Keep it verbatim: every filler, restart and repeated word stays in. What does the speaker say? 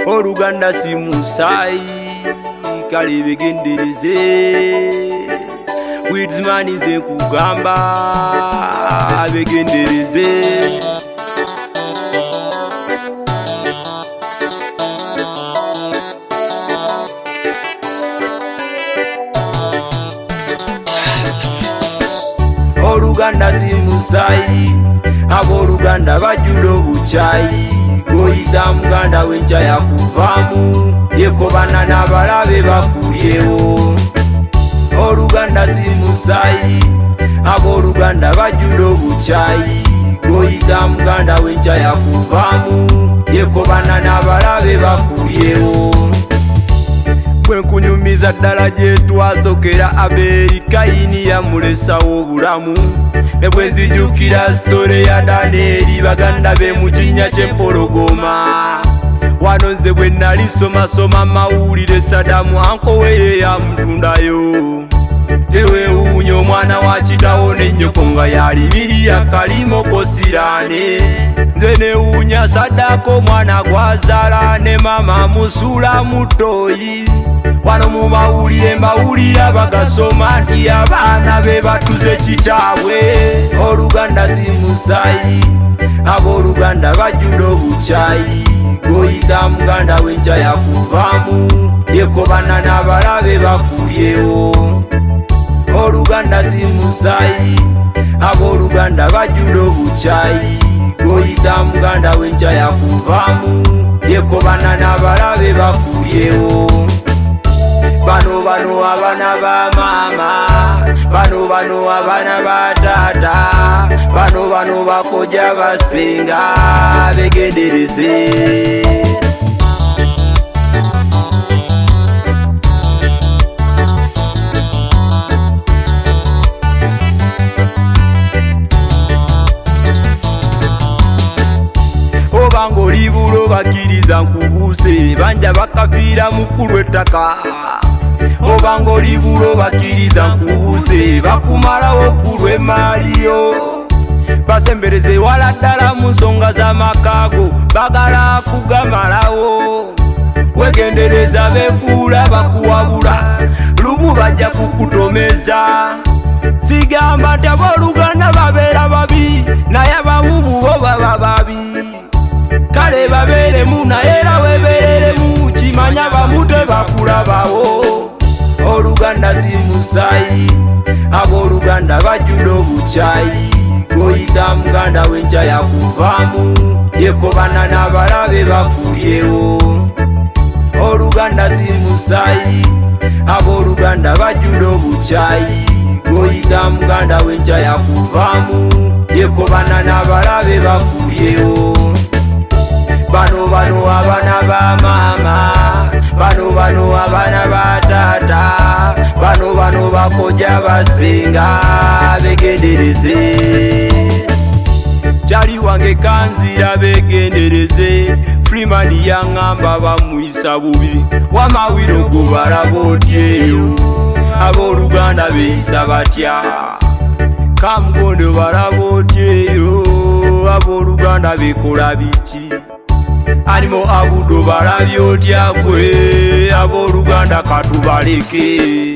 Oluganda si musaayi kale begendereze Widsman nze nkugamba begendereze Oluganda si musaayi Aboluganda bajjula obukyayi Goyita muganda w'enkya yakuvaamu yekobana n'abalabe bakulyewo Oluganda si musaayi Aboluganda bajjula obukyayi Goyita muganda w'enkya yakuvaamu yekobana n'abalabe bakulyewo Bwe nkunyumiza ddala gye twasokera Abeli Kayini yamulesawo obulamu ne bwe nzijukira sitole ya Danieri baganda be mu kinnya ky'empologoma wano nze bwe nali somasoma mawulire Sadamu ankowe ye yamutundayo tewewuunya omwana wa kitawo ne nnyoko nga yalimiriya Kalimoko Siraane nze newuunya Saddaaka omwana gwazaala ne mama musuula mutoyi wano mu mawulire mbawulira bagasoma nti abaana be batuze kitaabwe Oluganda si musaayi Aboluganda bajjula obukyayi Goyita muganda w'enkya yakuvaamu yekobana n'abalabe bakulyewo Oluganda si musaayi Aboluganda bajjula obukyayi Goyita muganda w'enkya yakuvaamu yekobana n'abalabe bakulyewo Bano bano abana ba mama Bano bano abana ba tata Bano bano bakoja basinga begendereze Obanga oli bulo bakiriza nkubuuse banja bakafiira mukulu ettaka Obanga oli bulo bakiriza nkubuuse bakumalawo kulwe maaliyo basembereze wala ddala mu nsonga z'amakaago bagala kugamalawo wegendereza befuula bakuwabula lumu bajja kukutomeza sigamba nti Aboluganda babeera babi naye abamu mu bo baba babi kale babeeremu naye era webeereremu kimanya bamu tebakulabawo Oluganda si musaayi Aboluganda bajjula obukyayi Goyita muganda w'enkya yakuvaamu yekobana n'abalabe bakulyewo Oluganda si musaayi Aboluganda bajjula obukyayi Goyita muganda w'enkya yakuvaamu yekobana n'abalabe bakulyewo Bano bano abana ba mama Bano bano abana ba tata Bano bano bakoja basinga begendereze Kyali wange kanzira begendereze Freeman yaŋŋamba bamuyisa bubi wamawiro go balaba otyeyo Aboluganda beyisa batya Kamugondo balaba otyeyo Aboluganda bekola biki Alimo abudo balabye otya gwe Aboluganda katubaleke